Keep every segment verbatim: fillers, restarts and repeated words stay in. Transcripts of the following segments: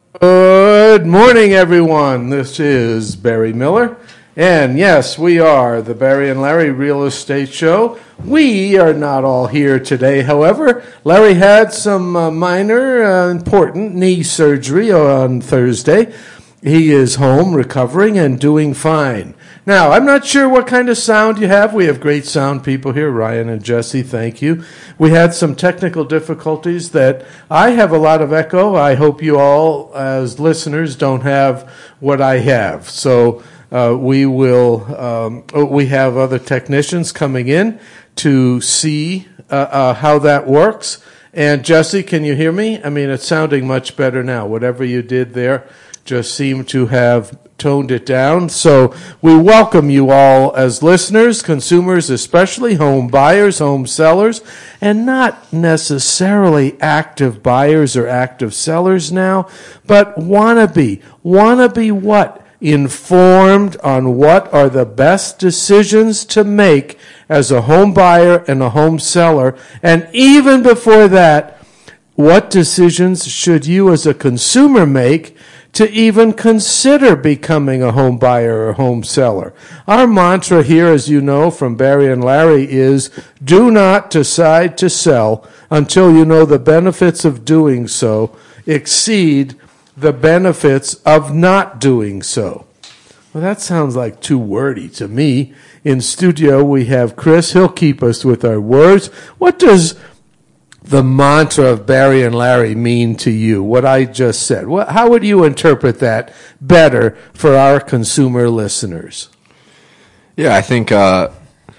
Good morning, everyone. This is Barry Miller. And yes, we are the Barry and Larry Real Estate Show. We are not all here today, however. Larry had some uh, minor, uh, important knee surgery on Thursday. He is home recovering and doing fine. Now, I'm not sure what kind of sound you have. We have great sound people here, Ryan and Jesse, thank you. We had some technical difficulties that I have a lot of echo. I hope you all, as listeners, don't have what I have. So uh, we will, um, we have other technicians coming in to see uh, uh, how that works. And Jesse, can you hear me? I mean, it's sounding much better now. Whatever you did there just seemed to have toned it down. So we welcome you all as listeners, consumers, especially home buyers, home sellers, and not necessarily active buyers or active sellers now, but wannabe. Wannabe what? Informed on what are the best decisions to make as a home buyer and a home seller. And even before that, what decisions should you as a consumer make to even consider becoming a home buyer or home seller? Our mantra here, as you know from Barry and Larry, is do not decide to sell until you know the benefits of doing so exceed the benefits of not doing so. Well, that sounds like too wordy to me. In studio, we have Chris. He'll keep us with our words. What does the mantra of Barry and Larry mean to you, what I just said? What, how would you interpret that better for our consumer listeners? Yeah, I think uh,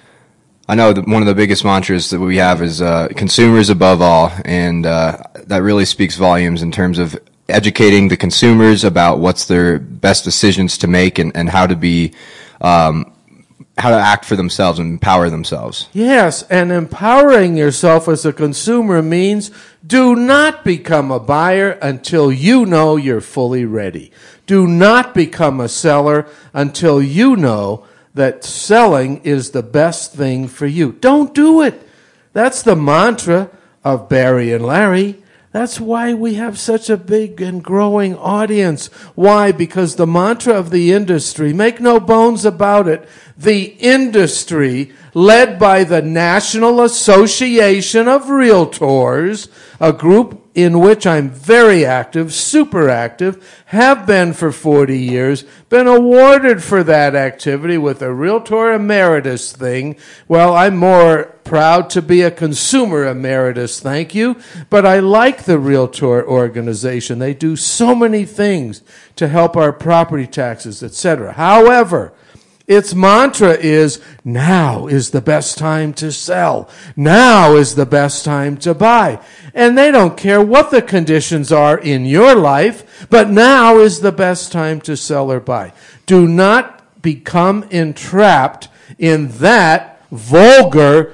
I know that one of the biggest mantras that we have is uh, consumers above all, and uh, that really speaks volumes in terms of educating the consumers about what's their best decisions to make and, and how to be um, how to act for themselves and empower themselves. Yes, and empowering yourself as a consumer means do not become a buyer until you know you're fully ready. Do not become a seller until you know that selling is the best thing for you. Don't do it. That's the mantra of Barry and Larry. That's why we have such a big and growing audience. Why? Because the mantra of the industry, make no bones about it, the industry, led by the National Association of Realtors, a group in which I'm very active, super active, have been for forty years, been awarded for that activity with a Realtor Emeritus thing. Well, I'm more proud to be a consumer emeritus, thank you, but I like the Realtor organization. They do so many things to help our property taxes, et cetera. However, its mantra is, now is the best time to sell. Now is the best time to buy. And they don't care what the conditions are in your life, but now is the best time to sell or buy. Do not become entrapped in that vulgar,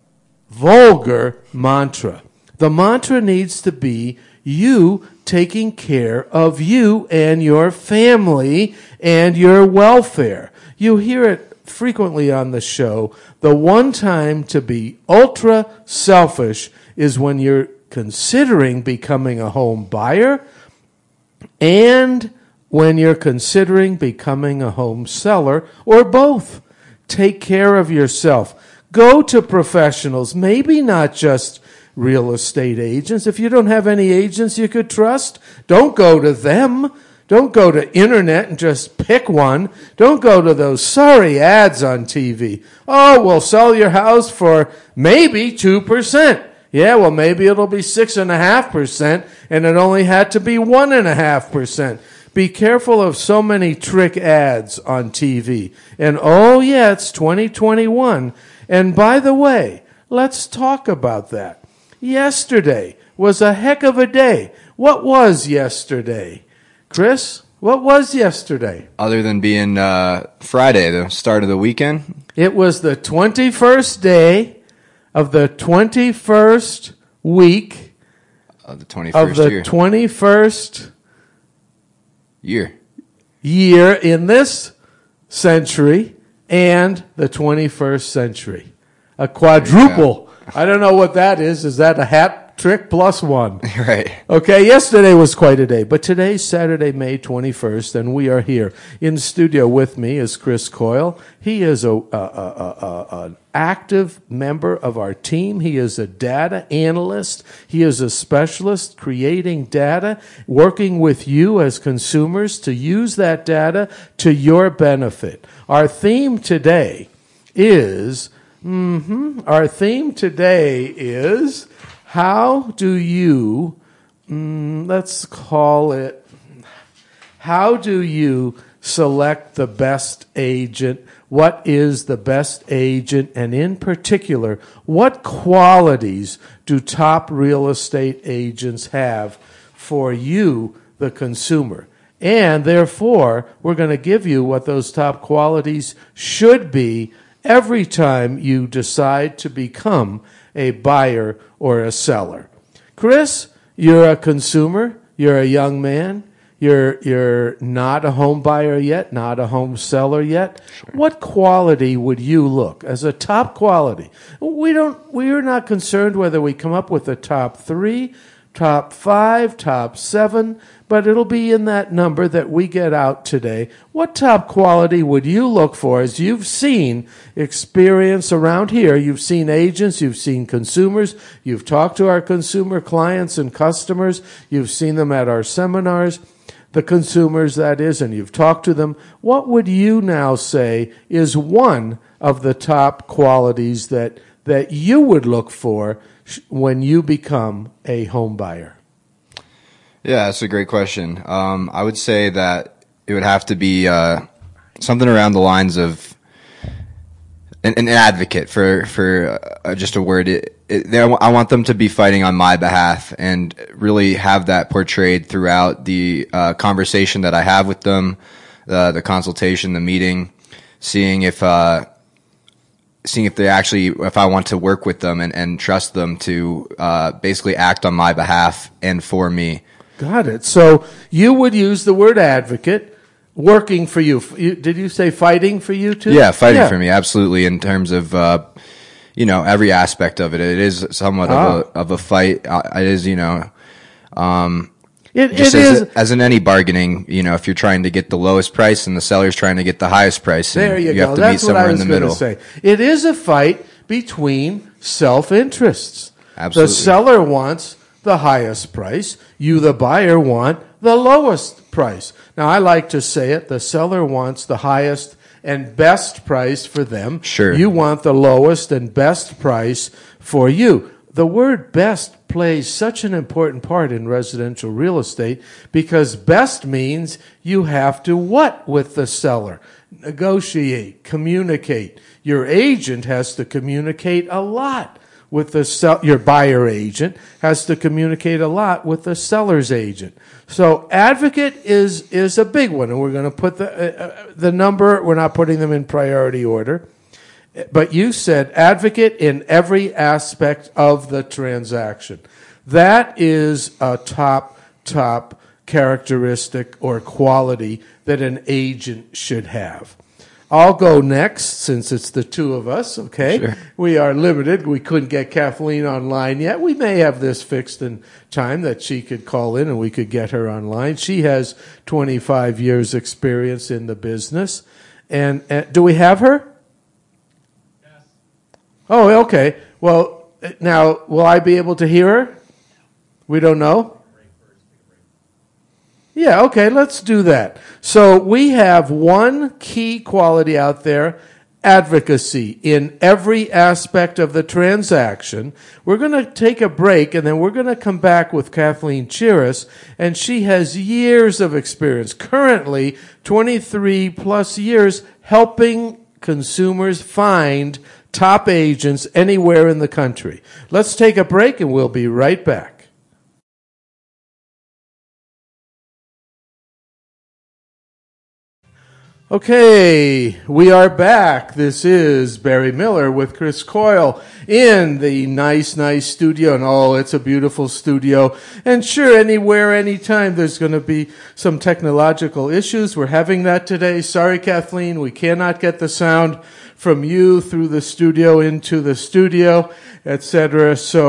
vulgar mantra. The mantra needs to be you taking care of you and your family and your welfare. You hear it frequently on the show. The one time to be ultra selfish is when you're considering becoming a home buyer and when you're considering becoming a home seller, or both. Take care of yourself. Go to professionals, maybe not just real estate agents. If you don't have any agents you could trust, don't go to them. Don't go to internet and just pick one. Don't go to those sorry ads on T V. Oh, we'll sell your house for maybe two percent. Yeah, well, maybe it'll be six point five percent, and it only had to be one point five percent. Be careful of so many trick ads on T V. And oh, yeah, it's twenty twenty-one. And by the way, let's talk about that. Yesterday was a heck of a day. What was yesterday? Chris, what was yesterday? Other than being uh, Friday, the start of the weekend? It was the twenty-first day of the twenty-first week of the twenty-first of the year. twenty-first year. Year in this century and the twenty-first century. A quadruple. I don't know what that is. Is that a hat hat trick plus one. Right. Okay, yesterday was quite a day, but today's Saturday, May twenty-first, and we are here in studio with me is Chris Coyle. He is a, a, a, a, an active member of our team. He is a data analyst. He is a specialist creating data, working with you as consumers to use that data to your benefit. Our theme today is, mm-hmm, our theme today is, how do you, mm, let's call it, how do you select the best agent? What is the best agent? And in particular, what qualities do top real estate agents have for you, the consumer? And therefore, we're going to give you what those top qualities should be every time you decide to become a buyer or a seller. Chris, you're a consumer, you're a young man, you're you're not a home buyer yet, not a home seller yet. Sure. What quality would you look as a top quality? We don't we're not concerned whether we come up with a top three, top five, top seven, but it'll be in that number that we get out today. What top quality would you look for as you've seen experience around here? You've seen agents, you've seen consumers, you've talked to our consumer clients and customers, you've seen them at our seminars, the consumers that is, and you've talked to them. What would you now say is one of the top qualities that, that you would look for when you become a home buyer? Yeah, that's a great question. Um, I would say that it would have to be uh, something around the lines of an, an advocate for for uh, just a word. It, it, they, I want them to be fighting on my behalf and really have that portrayed throughout the uh, conversation that I have with them, uh, the consultation, the meeting, seeing if uh, seeing if they actually, if I want to work with them and, and trust them to uh, basically act on my behalf and for me. Got it. So you would use the word advocate, working for you. you did you say fighting for you too? Yeah, fighting yeah. for me, absolutely. In terms of, uh, you know, every aspect of it, it is somewhat ah. of a of a fight. Uh, it is, you know, um, it, just it as, is a, as in any bargaining. You know, if you're trying to get the lowest price and the seller's trying to get the highest price, there you, you go. have to That's meet somewhere what I was in the middle. Say. It is a fight between self-interests. Absolutely. The seller wants the highest price. You, the buyer, want the lowest price. Now, I like to say it, the seller wants the highest and best price for them. Sure. You want the lowest and best price for you. The word best plays such an important part in residential real estate because best means you have to what with the seller? Negotiate, communicate. Your agent has to communicate a lot with the sell, your buyer agent has to communicate a lot with the seller's agent. So advocate is is a big one, and we're going to put the uh, the number. We're not putting them in priority order, but you said advocate in every aspect of the transaction. That is a top top characteristic or quality that an agent should have. I'll go next since it's the two of us, okay? Sure. We are limited. We couldn't get Kathleen online yet. We may have this fixed in time that she could call in and we could get her online. She has twenty-five years experience in the business. And, and do we have her? Yes. Oh, okay. Well, now, will I be able to hear her? We don't know? Yeah, okay, let's do that. So we have one key quality out there, advocacy in every aspect of the transaction. We're going to take a break, and then we're going to come back with Kathleen Chiris, and she has years of experience, currently twenty-three plus years, helping consumers find top agents anywhere in the country. Let's take a break, and we'll be right back. Okay, we are back. This is Barry Miller with Chris Coyle in the nice, nice studio. And oh, it's a beautiful studio. And sure, anywhere, anytime, there's going to be some technological issues. We're having that today. Sorry, Kathleen, we cannot get the sound from you through the studio into the studio, et cetera. So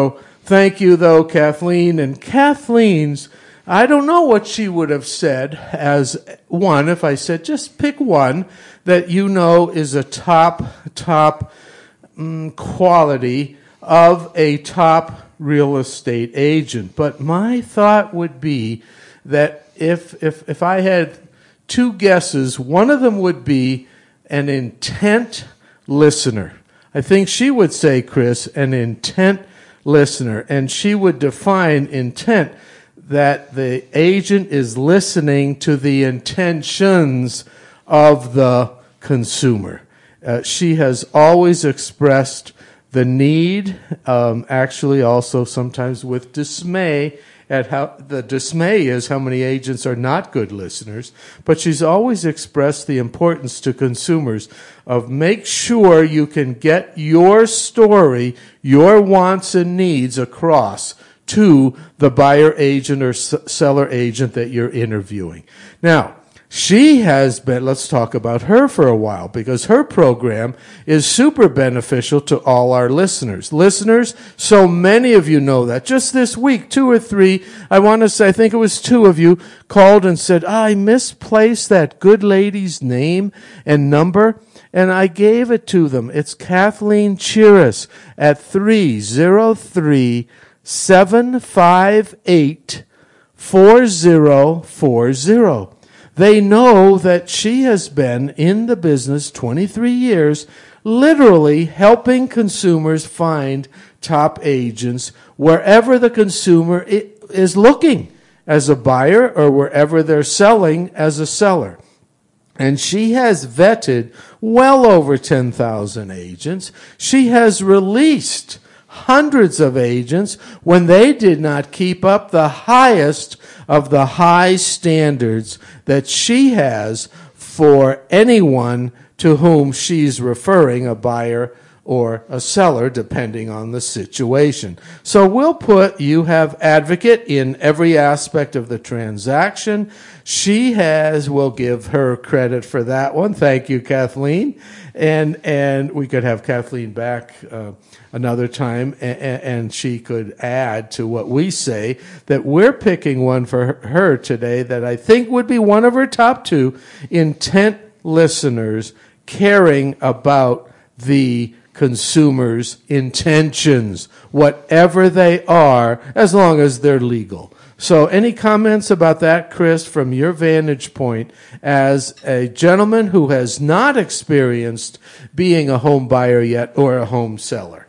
Thank you, though, Kathleen. And Kathleen's, I don't know what she would have said as one, if I said just pick one that you know is a top, top um, quality of a top real estate agent. But my thought would be that if if if I had two guesses, one of them would be an intent listener. I think she would say, Chris, an intent listener. And she would define intent that the agent is listening to the intentions of the consumer. Uh, she has always expressed the need, um, actually also sometimes with dismay, at how the dismay is how many agents are not good listeners, but she's always expressed the importance to consumers of make sure you can get your story, your wants and needs across to the buyer agent or s- seller agent that you're interviewing. Now, she has been, let's talk about her for a while, because her program is super beneficial to all our listeners. Listeners, so many of you know that. Just this week, two or three, I want to say, I think it was two of you, called and said, I misplaced that good lady's name and number, and I gave it to them. It's Kathleen Chiris at three oh three, seven five eight, four oh four oh. They know that she has been in the business twenty-three years, literally helping consumers find top agents wherever the consumer is looking as a buyer or wherever they're selling as a seller. And she has vetted well over ten thousand agents. She has released hundreds of agents when they did not keep up the highest of the high standards that she has for anyone to whom she's referring, a buyer or a seller, depending on the situation. So we'll put, you have advocate in every aspect of the transaction. She has, we'll give her credit for that one. Thank you, Kathleen. And and we could have Kathleen back uh, another time, and, and she could add to what we say, that we're picking one for her today that I think would be one of her top two, intent listeners caring about the consumers' intentions, whatever they are, as long as they're legal. So any comments about that, Chris, from your vantage point as a gentleman who has not experienced being a home buyer yet or a home seller?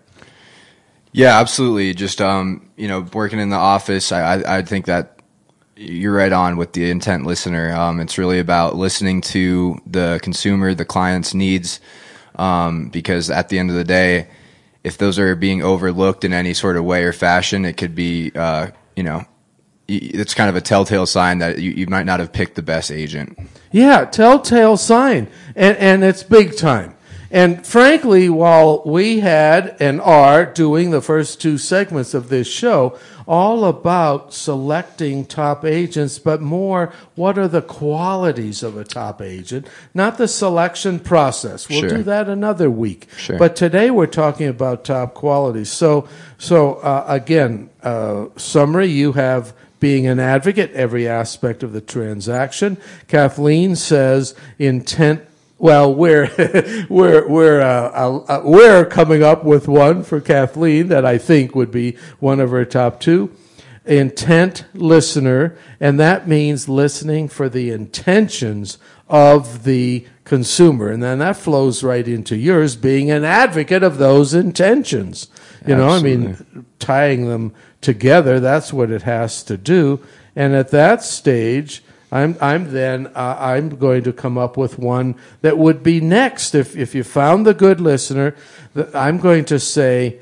Yeah, absolutely. Just, um, you know, working in the office, I, I, I think that you're right on with the intent listener. Um, it's really about listening to the consumer, the client's needs, um, because at the end of the day, if those are being overlooked in any sort of way or fashion, it could be, uh, you know, it's kind of a telltale sign that you, you might not have picked the best agent. Yeah, telltale sign. And, and it's big time. And frankly, while we had and are doing the first two segments of this show all about selecting top agents, but more what are the qualities of a top agent, not the selection process. We'll Sure. do that another week. Sure. But today we're talking about top qualities. So, so uh, again, uh, summary, you have being an advocate, every aspect of the transaction. Kathleen says intent. Well, we're we're we're uh, uh, we're coming up with one for Kathleen that I think would be one of her top two. Intent listener, and that means listening for the intentions of the consumer, and then that flows right into yours, being an advocate of those intentions. You know, Absolutely. I mean, tying them together. That's what it has to do. And at that stage, I'm I'm then uh, I'm going to come up with one that would be next. If if you found the good listener, that I'm going to say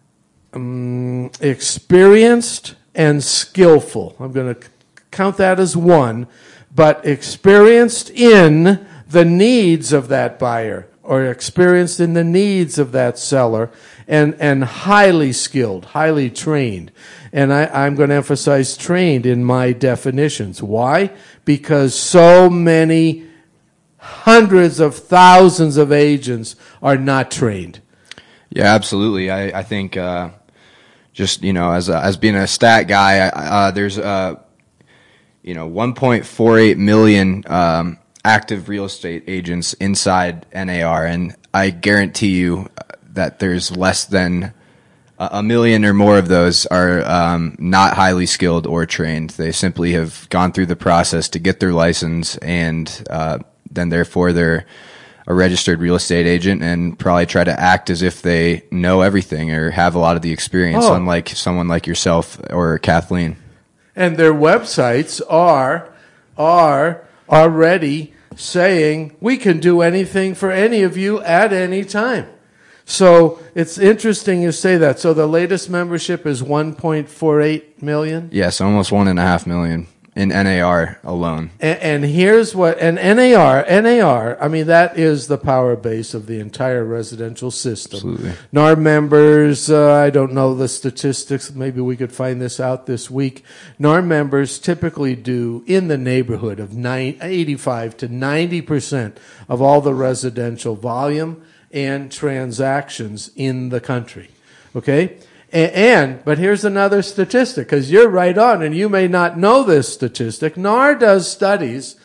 um, experienced and skillful. I'm going to count that as one, but experienced in the needs of that buyer or experienced in the needs of that seller, and and highly skilled, highly trained. And I, I'm going to emphasize trained in my definitions. Why? Because so many hundreds of thousands of agents are not trained. Yeah, absolutely. I, I think uh, just, you know, as a, as being a stat guy, uh, there's, uh, you know, one point four eight million um, active real estate agents inside N A R, and I guarantee you that there's less than a million or more of those are um, not highly skilled or trained. They simply have gone through the process to get their license, and uh, then therefore they're a registered real estate agent and probably try to act as if they know everything or have a lot of the experience, oh. unlike someone like yourself or Kathleen. And their websites are are already saying, we can do anything for any of you at any time. So it's interesting you say that. So the latest membership is one point four eight million? Yes, almost one and a half million in N A R alone. And, and here's what, and N A R, N A R, I mean, that is the power base of the entire residential system. Absolutely. N A R members, uh, I don't know the statistics, maybe we could find this out this week. N A R members typically do in the neighborhood of eighty-five to ninety percent of all the residential volume and transactions in the country. Okay? And, and but here's another statistic, because you're right on, and you may not know this statistic. N A R does studies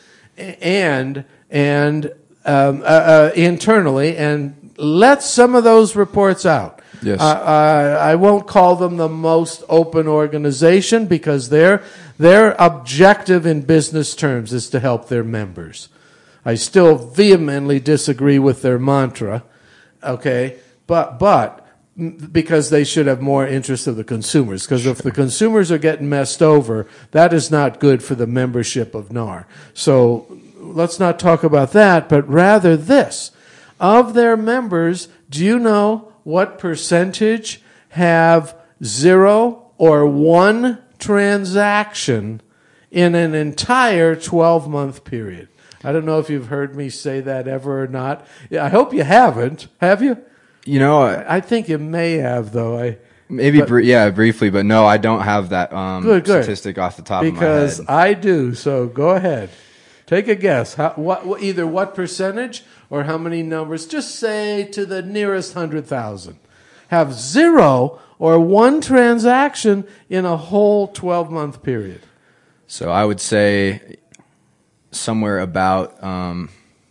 and and um, uh, uh, internally and lets some of those reports out. Yes. Uh, uh, I won't call them the most open organization, because their their objective in business terms is to help their members. I still vehemently disagree with their mantra. Okay, but but because they should have more interest of the consumers. Because if the consumers are getting messed over, that is not good for the membership of N A R. So let's not talk about that, but rather this: of their members, do you know what percentage have zero or one transaction in an entire twelve-month period? I don't know if you've heard me say that ever or not. I hope you haven't. Have you? You know, I, I think you may have, though. I maybe, but, br- yeah, briefly, but no, I don't have that um, good, good. statistic off the top because of my head. I do. So go ahead. Take a guess. How, what, what, either what percentage or how many numbers, just say to the nearest one hundred thousand, have zero or one transaction in a whole twelve-month period. So I would say somewhere about um,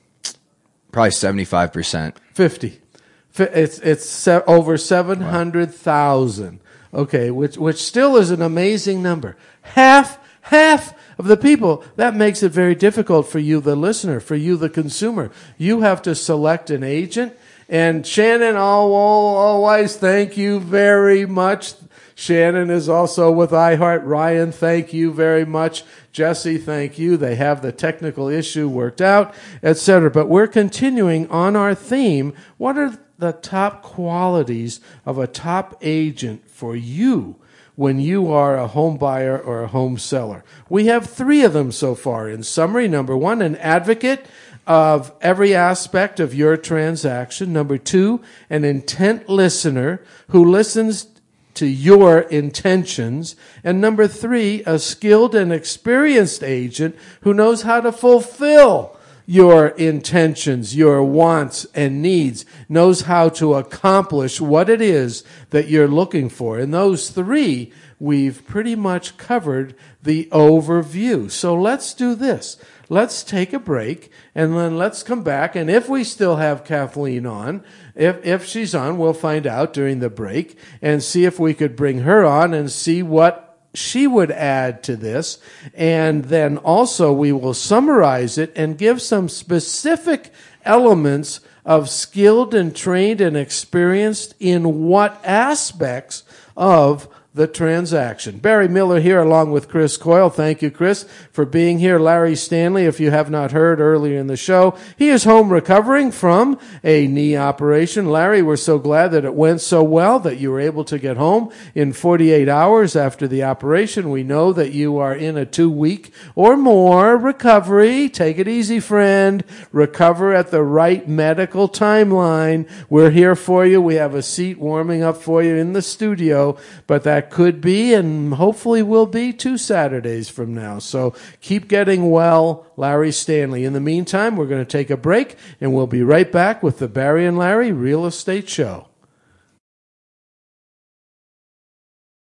probably seventy-five percent. fifty. It's it's se- over seven hundred thousand. Okay, which which still is an amazing number. Half half of the people. That makes it very difficult for you, the listener, for you, the consumer. You have to select an agent. And Shannon, oh, always thank you very much. Shannon is also with iHeart. Ryan, thank you very much. Jesse, thank you. They have the technical issue worked out, et cetera. But we're continuing on our theme. What are the top qualities of a top agent for you when you are a home buyer or a home seller? We have three of them so far. In summary, number one, an advocate of every aspect of your transaction. Number two, an intent listener who listens to your intentions. And number three, a skilled and experienced agent who knows how to fulfill your intentions, your wants and needs, knows how to accomplish what it is that you're looking for. In those three, we've pretty much covered the overview. So let's do this. Let's take a break, and then let's come back. And if we still have Kathleen on, if if she's on, we'll find out during the break and see if we could bring her on and see what she would add to this. And then also we will summarize it and give some specific elements of skilled and trained and experienced in what aspects of the transaction. Barry Miller here along with Chris Coyle. Thank you, Chris, for being here. Larry Stanley, if you have not heard earlier in the show, he is home recovering from a knee operation. Larry, we're so glad that it went so well that you were able to get home in forty-eight hours after the operation. We know that you are in a two-week or more recovery. Take it easy, friend. Recover at the right medical timeline. We're here for you. We have a seat warming up for you in the studio, but that could be and hopefully will be two Saturdays from now. So keep getting well, Larry Stanley. In the meantime, we're going to take a break, and we'll be right back with the Barry and Larry Real Estate Show.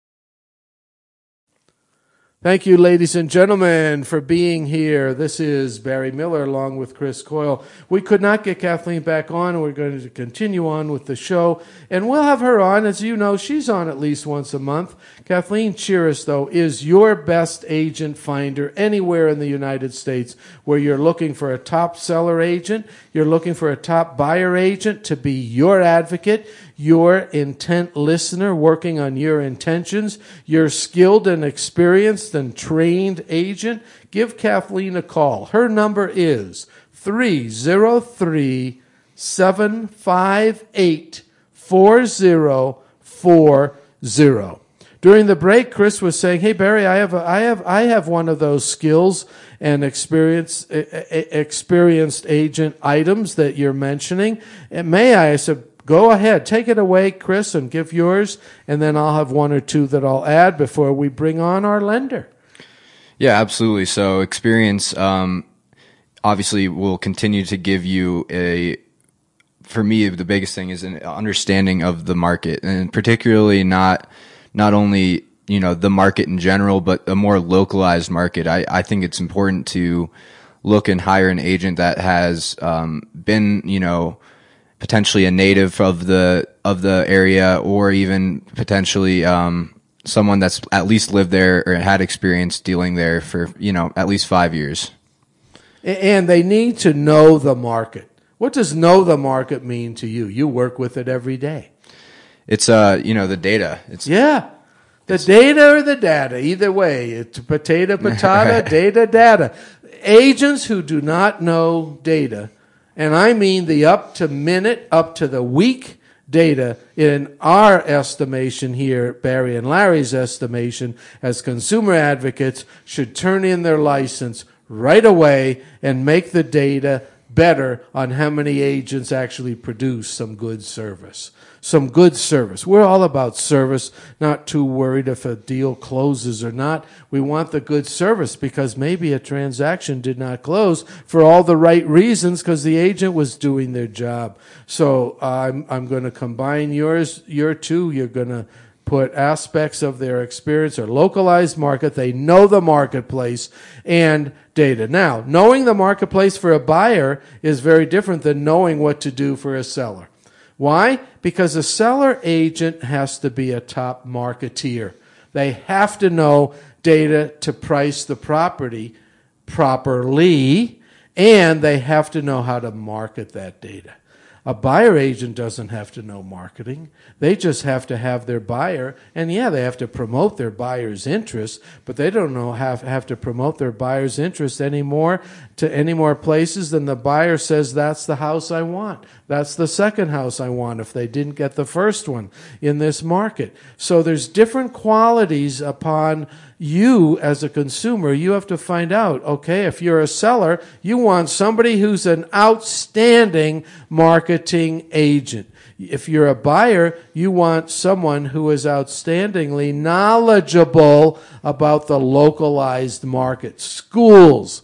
Thank you, ladies and gentlemen, for being here. This is Barry Miller along with Chris Coyle. We could not get Kathleen back on, and we're going to continue on with the show. And we'll have her on. As you know, she's on at least once a month. Kathleen Cheris, though, is your best agent finder anywhere in the United States where you're looking for a top seller agent, you're looking for a top buyer agent to be your advocate, your intent listener working on your intentions, your skilled and experienced and trained agent. Give Kathleen a call. Her number is three oh three, seven five eight, four oh four oh. During the break, Chris was saying, "Hey Barry, I have a, I have I have one of those skills and experience experienced agent items that you're mentioning. And may I?" I said, "Go ahead, take it away, Chris, and give yours, and then I'll have one or two that I'll add before we bring on our lender." Yeah, absolutely. So experience um, obviously will continue to give you a. For me, the biggest thing is an understanding of the market, and particularly not. Not only, you know, the market in general, but a more localized market. I, I think it's important to look and hire an agent that has um, been, you know, potentially a native of the of the area, or even potentially um, someone that's at least lived there or had experience dealing there for, you know, at least five years. And they need to know the market. What does know the market mean to you? You work with it every day. It's uh, you know, the data. It's yeah, the it's, data or the data. Either way, it's potato, potato, right. Data, data. Agents who do not know data, and I mean the up to minute, up to the week data, in our estimation here, Barry and Larry's estimation, as consumer advocates, should turn in their license right away and make the data better on how many agents actually produce some good service. Some good service. We're all about service, not too worried if a deal closes or not. We want the good service because maybe a transaction did not close for all the right reasons because the agent was doing their job. So uh, I'm, I'm going to combine yours, your two. You're going to put aspects of their experience or localized market. They know the marketplace and data. Now, knowing the marketplace for a buyer is very different than knowing what to do for a seller. Why? Because a seller agent has to be a top marketeer. They have to know data to price the property properly, and they have to know how to market that data. A buyer agent doesn't have to know marketing. They just have to have their buyer, and yeah, they have to promote their buyer's interest, but they don't know have have to promote their buyer's interest anymore to any more places than the buyer says, "That's the house I want. That's the second house I want," if they didn't get the first one in this market. So there's different qualities upon you as a consumer. You have to find out, okay, if you're a seller, you want somebody who's an outstanding marketing agent. If you're a buyer, you want someone who is outstandingly knowledgeable about the localized market. Schools,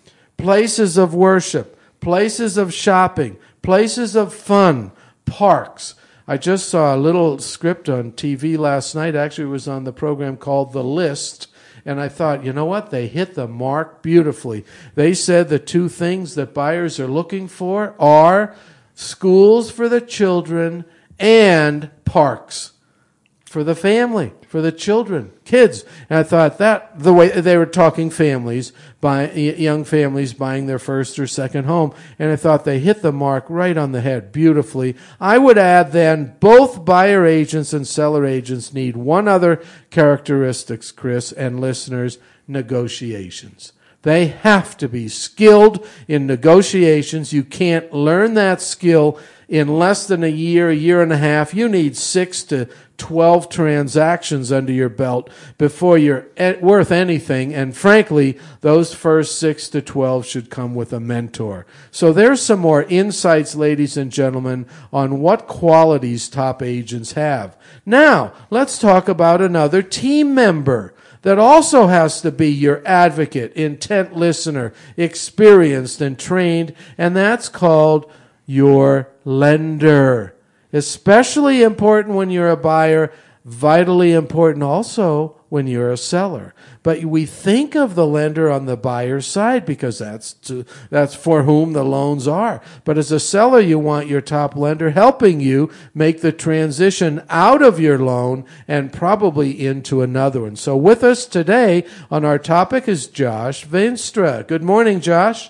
places of worship, places of shopping, places of fun, parks. I just saw a little script on T V last night. Actually, it was on the program called The List. And I thought, you know what? They hit the mark beautifully. They said the two things that buyers are looking for are schools for the children and parks for the family, for the children, kids. And I thought that, the way they were talking families, buy, young families buying their first or second home, and I thought they hit the mark right on the head beautifully. I would add then both buyer agents and seller agents need one other characteristics, Chris, and listeners, negotiations. They have to be skilled in negotiations. You can't learn that skill in less than a year, a year and a half. You need six to twelve transactions under your belt before you're worth anything. And frankly, those first six to twelve should come with a mentor. So there's some more insights, ladies and gentlemen, on what qualities top agents have. Now, let's talk about another team member that also has to be your advocate, intent listener, experienced and trained, and that's called your lender. Especially important when you're a buyer, vitally important also when you're a seller. But we think of the lender on the buyer's side because that's to, that's for whom the loans are. But as a seller, you want your top lender helping you make the transition out of your loan and probably into another one. So with us today on our topic is Josh Veenstra. Good morning, Josh.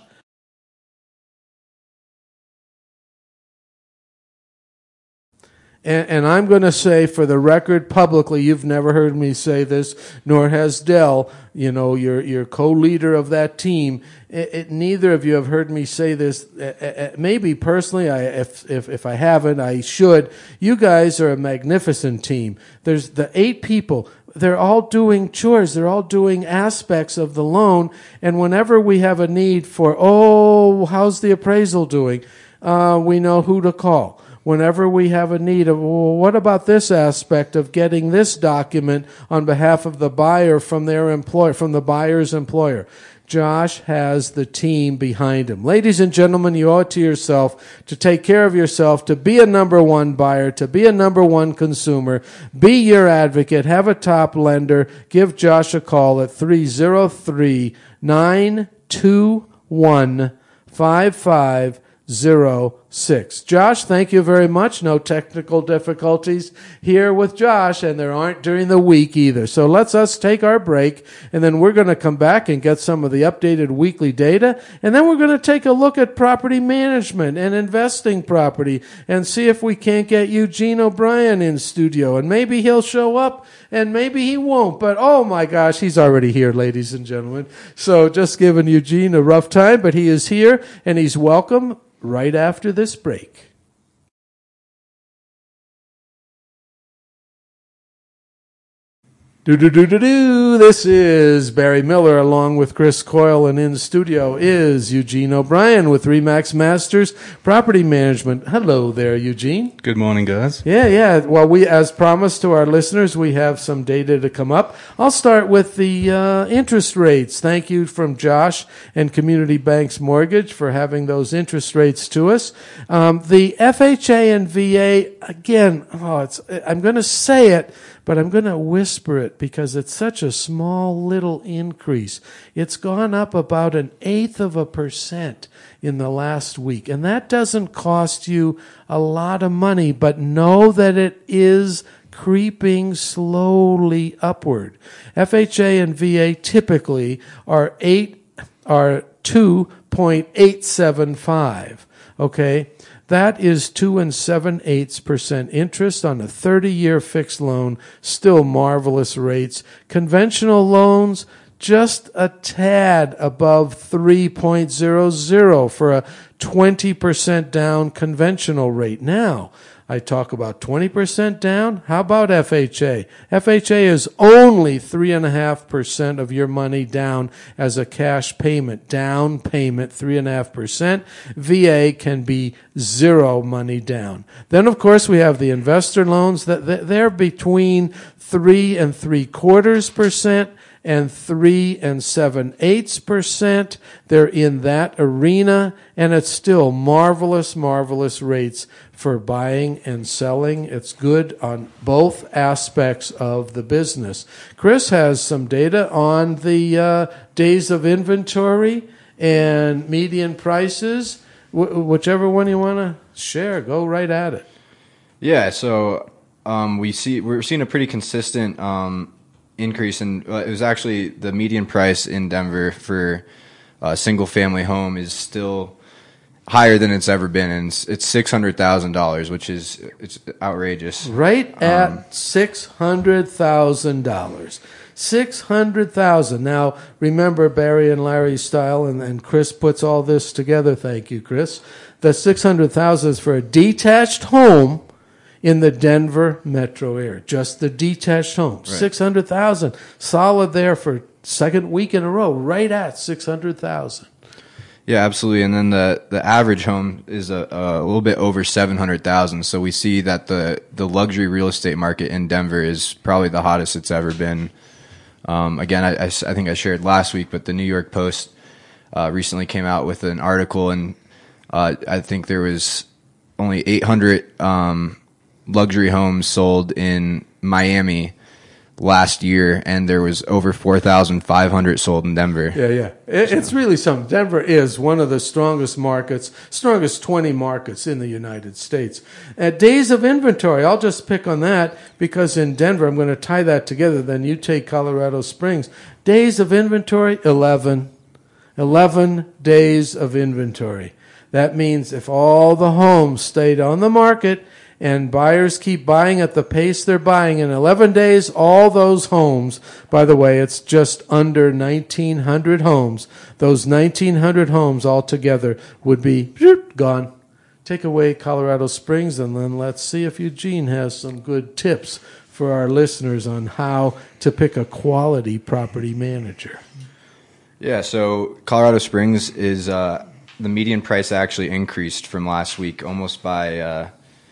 And, and I'm going to say for the record publicly, you've never heard me say this, nor has Dell, you know, your your co-leader of that team. It, it, neither of you have heard me say this. Uh, uh, maybe personally, I, if, if if I haven't, I should. You guys are a magnificent team. There's the eight people. They're all doing chores. They're all doing aspects of the loan. And whenever we have a need for, oh, how's the appraisal doing? Uh, we know who to call. Whenever we have a need of, well, what about this aspect of getting this document on behalf of the buyer from their employer, from the buyer's employer? Josh has the team behind him. Ladies and gentlemen, you owe it to yourself to take care of yourself, to be a number one buyer, to be a number one consumer, be your advocate, have a top lender. Give Josh a call at three oh three, nine two one, five five zero six. Josh, thank you very much. No technical difficulties here with Josh, and there aren't during the week either. So let's us take our break, and then we're going to come back and get some of the updated weekly data, and then we're going to take a look at property management and investing property and see if we can't get Eugene O'Brien in studio, and maybe he'll show up and maybe he won't, but oh my gosh, he's already here, ladies and gentlemen. So just giving Eugene a rough time, but he is here and he's welcome right after this break. Do do do do do. This is Barry Miller along with Chris Coyle, and in studio is Eugene O'Brien with Remax Masters Property Management. Hello there, Eugene. Good morning, guys. Yeah, yeah. Well, we, as promised to our listeners, we have some data to come up. I'll start with the uh, interest rates. Thank you from Josh and Community Banks Mortgage for having those interest rates to us. Um, the F H A and V A, again, oh, it's, I'm going to say it, but I'm going to whisper it because it's such a small little increase. It's gone up about an eighth of a percent in the last week. And that doesn't cost you a lot of money, but know that it is creeping slowly upward. F H A and V A typically are eight are two point eight seven five. Okay? That is two and seven eighths percent interest on a thirty-year fixed loan. Still marvelous rates. Conventional loans, just a tad above three point zero zero for a twenty percent down conventional rate. Now, I talk about twenty percent down. How about F H A? F H A is only three point five percent of your money down as a cash payment. Down payment, three point five percent. V A can be zero money down. Then, of course, we have the investor loans. That They're between three and three quarters percent and three and seven eighths percent. They're in that arena, and it's still marvelous, marvelous rates for buying and selling. It's good on both aspects of the business. Chris has some data on the uh, days of inventory and median prices. Wh- whichever one you want to share, go right at it. Yeah, so um, we see we're seeing a pretty consistent um, increase in. Uh, it was actually the median price in Denver for a single family home is still higher than it's ever been, and it's, it's six hundred thousand dollars, which is it's outrageous. Right at um, six hundred thousand dollars. six hundred thousand dollars. Now, remember Barry and Larry's style, and, and Chris puts all this together. Thank you, Chris. The six hundred thousand dollars is for a detached home in the Denver metro area. Just the detached home. Right. six hundred thousand dollars. Solid there for second week in a row, right at six hundred thousand dollars. Yeah, absolutely. And then the, the average home is a, a little bit over seven hundred thousand dollars. So we see that the, the luxury real estate market in Denver is probably the hottest it's ever been. Um, again, I, I, I think I shared last week, but the New York Post uh, recently came out with an article, and uh, I think there was only eight hundred um, luxury homes sold in Miami last year, and there was over four thousand five hundred sold in Denver. Yeah, yeah. It, it's really something. Denver is one of the strongest markets, strongest twenty markets in the United States. At days of inventory, I'll just pick on that because in Denver, I'm going to tie that together. Then you take Colorado Springs. Days of inventory, eleven. eleven days of inventory. That means if all the homes stayed on the market and buyers keep buying at the pace they're buying, in eleven days, all those homes, by the way, it's just under nineteen hundred homes, those nineteen hundred homes altogether would be gone. Take away Colorado Springs, and then let's see if Eugene has some good tips for our listeners on how to pick a quality property manager. Yeah, so Colorado Springs is, uh, the median price actually increased from last week almost by... Uh,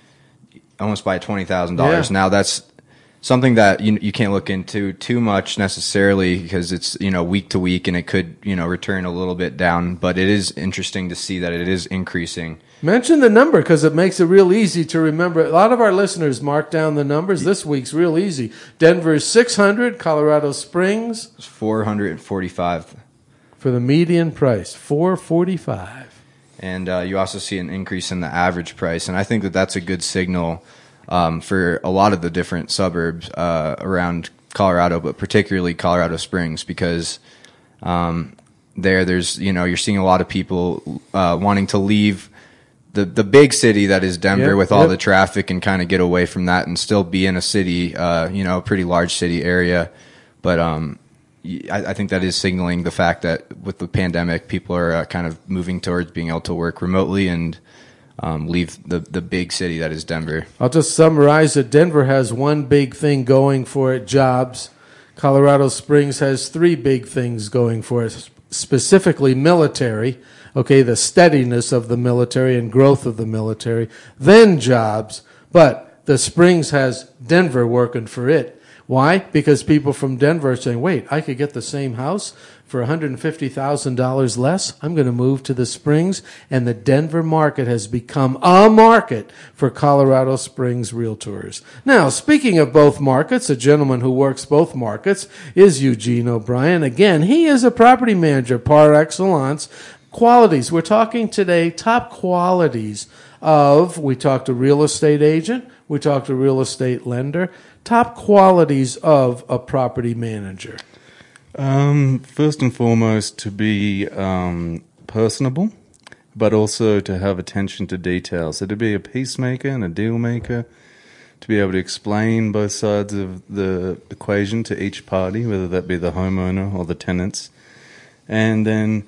almost by twenty thousand yeah. dollars. Now that's something that you you can't look into too much necessarily because it's, you know, week to week and it could, you know, return a little bit down, but it is interesting to see that it is increasing. Mention the number because it makes it real easy to remember. A lot of our listeners mark down the numbers. This week's real easy. Denver's six hundred, Colorado Springs four hundred forty-five for the median price, four forty-five. And uh, you also see an increase in the average price. And I think that that's a good signal um, for a lot of the different suburbs uh, around Colorado, but particularly Colorado Springs, because um, there, there's, you know, you're seeing a lot of people uh, wanting to leave the, the big city that is Denver yep, with all yep. the traffic and kind of get away from that and still be in a city, uh, you know, a pretty large city area. But um I, I think that is signaling the fact that with the pandemic, people are uh, kind of moving towards being able to work remotely and um, leave the, the big city that is Denver. I'll just summarize it. Denver has one big thing going for it, jobs. Colorado Springs has three big things going for it, specifically military, okay, the steadiness of the military and growth of the military, then jobs. But the Springs has Denver working for it. Why? Because people from Denver are saying, wait, I could get the same house for one hundred fifty thousand dollars less. I'm going to move to the Springs. And the Denver market has become a market for Colorado Springs realtors. Now, speaking of both markets, a gentleman who works both markets is Eugene O'Brien. Again, he is a property manager par excellence. Qualities. We're talking today top qualities of, we talked to real estate agent, we talked to real estate lender, top qualities of a property manager. Um, first and foremost, to be um, personable, but also to have attention to detail. So to be a peacemaker and a deal maker, to be able to explain both sides of the equation to each party, whether that be the homeowner or the tenants, and then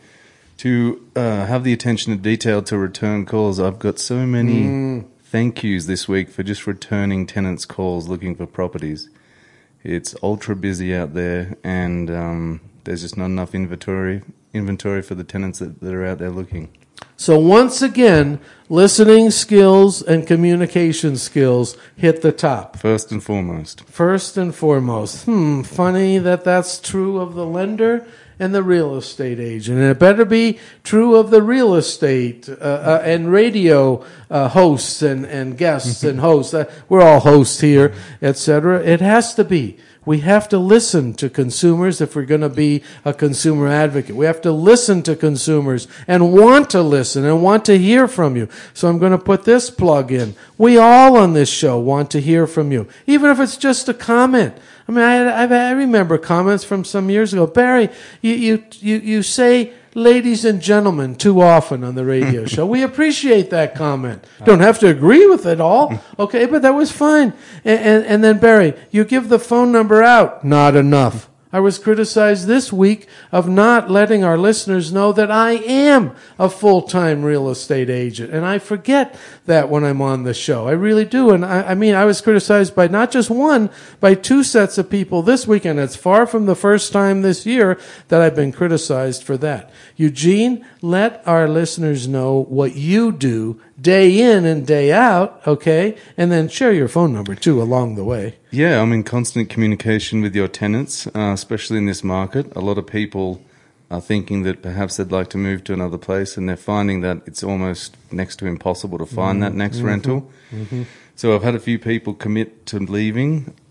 to uh, have the attention to detail to return calls. I've got so many mm. thank yous this week for just returning tenants' calls looking for properties. It's ultra busy out there, and um, there's just not enough inventory inventory for the tenants that, that are out there looking. So once again, listening skills and communication skills hit the top. First and foremost. First and foremost. Hmm, funny that that's true of the lender and the real estate agent. And it better be true of the real estate uh, uh, and radio uh, hosts and, and guests and hosts. Uh, we're all hosts here, et cetera. It has to be. We have to listen to consumers if we're going to be a consumer advocate. We have to listen to consumers and want to listen and want to hear from you. So I'm going to put this plug in. We all on this show want to hear from you, even if it's just a comment. I mean, I, I, I remember comments from some years ago. Barry, you, you, you, you say ladies and gentlemen too often on the radio show. We appreciate that comment. Don't have to agree with it all, okay, but that was fine. And, and, and then, Barry, you give the phone number out. Not enough. I was criticized this week of not letting our listeners know that I am a full-time real estate agent. And I forget that when I'm on the show. I really do. And I, I mean, I was criticized by not just one, by two sets of people this week. And it's far from the first time this year that I've been criticized for that. Eugene, let our listeners know what you do day in and day out, okay? And then share your phone number, too, along the way. Yeah, I'm in constant communication with your tenants, uh, especially in this market. A lot of people are thinking that perhaps they'd like to move to another place, and they're finding that it's almost next to impossible to find mm-hmm. that next mm-hmm. rental. Mm-hmm. So I've had a few people commit to leaving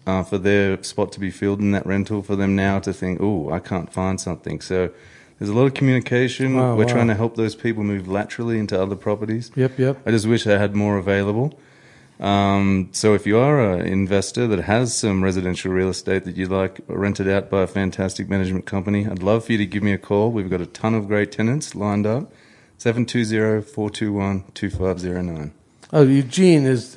uh, for their spot to be filled in that rental, for them now to think, oh, I can't find something. So there's a lot of communication. Wow, We're wow. trying to help those people move laterally into other properties. Yep, yep. I just wish I had more available. Um, so if you are an investor that has some residential real estate that you'd like rented out by a fantastic management company, I'd love for you to give me a call. We've got a ton of great tenants lined up. seven two zero, four two one, two five zero nine. Oh, Eugene is,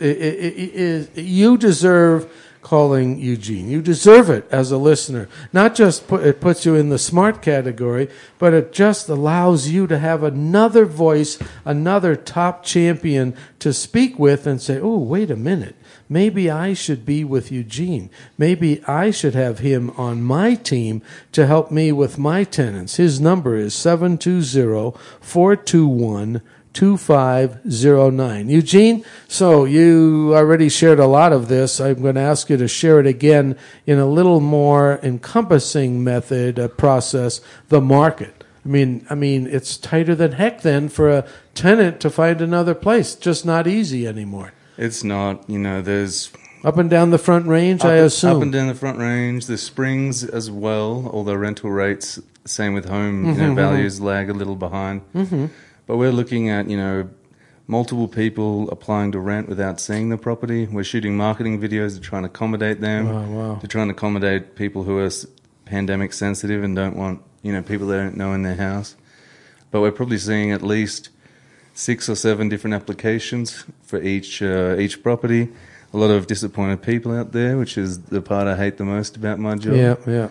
is, is you deserve calling Eugene. You deserve it as a listener. Not just put, it puts you in the smart category, but it just allows you to have another voice, another top champion to speak with and say, oh, wait a minute. Maybe I should be with Eugene. Maybe I should have him on my team to help me with my tenants. His number is seven two zero, four two one, two five zero nine. Eugene, so you already shared a lot of this. I'm going to ask you to share it again in a little more encompassing method, a process, the market. I mean, I mean, it's tighter than heck then for a tenant to find another place. Just not easy anymore. It's not, you know, there's... Up and down the Front Range, I up, assume. Up and down the Front Range, the Springs as well, although rental rates, same with home, Mm-hmm, you know, values lag a little behind. Mm-hmm. But we're looking at, you know, multiple people applying to rent without seeing the property. We're shooting marketing videos to try and accommodate them. Wow, wow. To try and accommodate people who are pandemic sensitive and don't want, you know, people they don't know in their house. But we're probably seeing at least six or seven different applications for each uh, each property. A lot of disappointed people out there, which is the part I hate the most about my job. Yeah, yeah.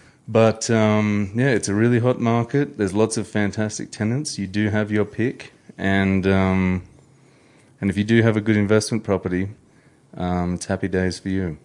But, um, yeah, it's a really hot market. There's lots of fantastic tenants. You do have your pick. And um, and if you do have a good investment property, um, it's happy days for you.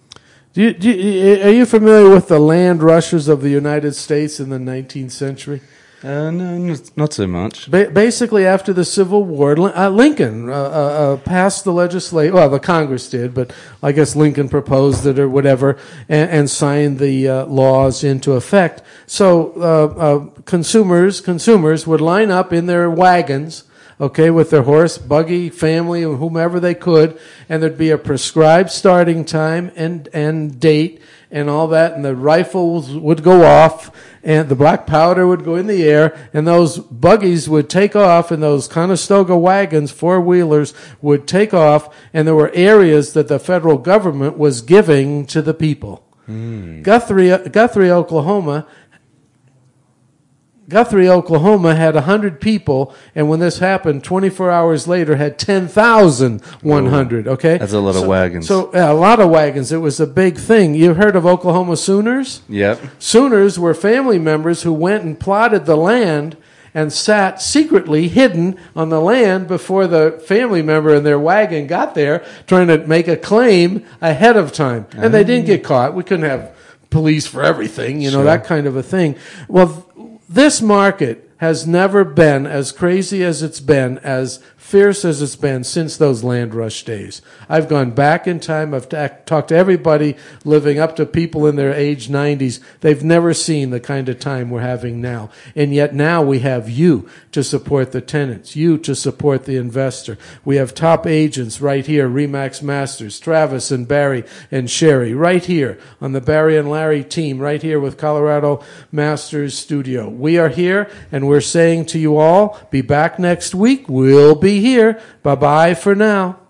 Do you, do you, are you familiar with the land rushes of the United States in the nineteenth century? Uh, no, not, not so much. Ba- basically, after the Civil War, Lin- uh, Lincoln uh, uh, uh, passed the legislation. Well, the Congress did, but I guess Lincoln proposed it or whatever, and, and signed the uh, laws into effect. So uh, uh, consumers consumers would line up in their wagons, okay, with their horse, buggy, family, or whomever they could, and there'd be a prescribed starting time and and date and all that, and the rifles would go off, and the black powder would go in the air, and those buggies would take off, and those Conestoga wagons, four-wheelers, would take off, and there were areas that the federal government was giving to the people. Mm. Guthrie, Guthrie, Oklahoma, Guthrie, Oklahoma had one hundred people, and when this happened, twenty-four hours later, had ten thousand one hundred, okay? That's a lot so, of wagons. So, yeah, a lot of wagons. It was a big thing. You've heard of Oklahoma Sooners? Yep. Sooners were family members who went and plotted the land and sat secretly hidden on the land before the family member in their wagon got there, trying to make a claim ahead of time. And they didn't get caught. We couldn't have police for everything, you know, Sure. that kind of a thing. Well, this market has never been as crazy as it's been, as fierce as it's been since those land rush days. I've gone back in time. I've ta- talked to everybody living up to people in their age nineties. They've never seen the kind of time we're having now. And yet now we have you to support the tenants, you to support the investor. We have top agents right here, Remax Masters, Travis and Barry and Sherry, right here on the Barry and Larry team, right here with Colorado Masters Studio. We are here, and we're saying to you all, be back next week. We'll be here. Bye-bye for now.